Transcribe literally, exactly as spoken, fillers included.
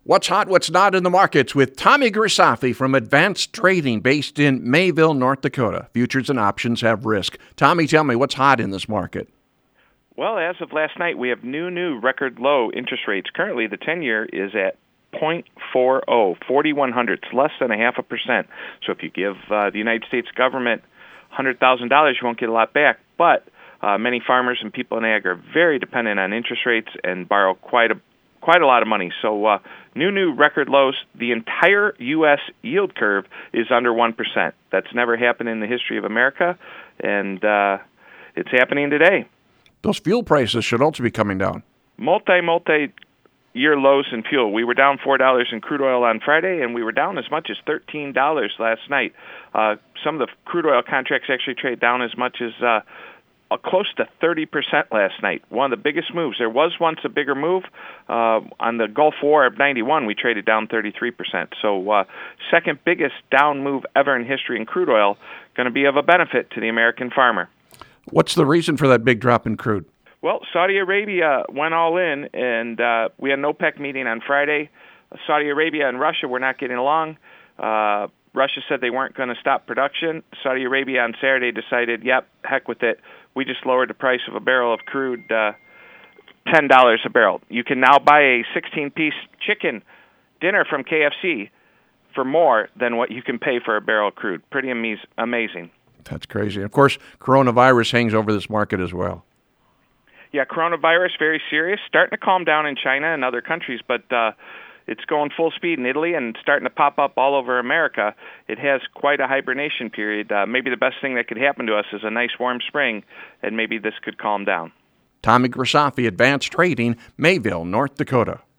What's hot, what's not in the markets with Tommy Grisafi from Advanced Trading based in Mayville, North Dakota. Futures and options have risk. Tommy, tell me what's hot in this market. Well, as of last night, we have new, new record low interest rates. Currently, the ten-year is at zero point four zero, forty-one hundredths, less than a half a percent. So if you give uh, the United States government one hundred thousand dollars, you won't get a lot back. But uh, many farmers and people in ag are very dependent on interest rates and borrow quite a quite a lot of money. So uh, new, new record lows. The entire U S yield curve is under one percent. That's never happened in the history of America, and uh, it's happening today. Those fuel prices should also be coming down. Multi, multi-year lows in fuel. We were down four dollars in crude oil on Friday, and we were down as much as thirteen dollars last night. Uh, some of the crude oil contracts actually trade down as much as uh, uh, close to thirty percent last night. One of the biggest moves. There was once a bigger move. Uh, on the Gulf War of ninety-one, we traded down thirty-three percent. So uh, second biggest down move ever in history in crude oil, going to be of a benefit to the American farmer. What's the reason for that big drop in crude? Well, Saudi Arabia went all in, and uh, we had an OPEC meeting on Friday. Saudi Arabia and Russia were not getting along. Uh, Russia said they weren't going to stop production. Saudi Arabia on Saturday decided, yep, heck with it. We just lowered the price of a barrel of crude uh, ten dollars a barrel. You can now buy a sixteen-piece chicken dinner from K F C for more than what you can pay for a barrel of crude. Pretty amaz- amazing. That's crazy. Of course, coronavirus hangs over this market as well. Yeah, coronavirus, very serious. Starting to calm down in China and other countries, but uh, it's going full speed in Italy and starting to pop up all over America. It has quite a hibernation period. Uh, maybe the best thing that could happen to us is a nice warm spring, and maybe this could calm down. Tommy Grisafi, Advanced Trading, Mayville, North Dakota.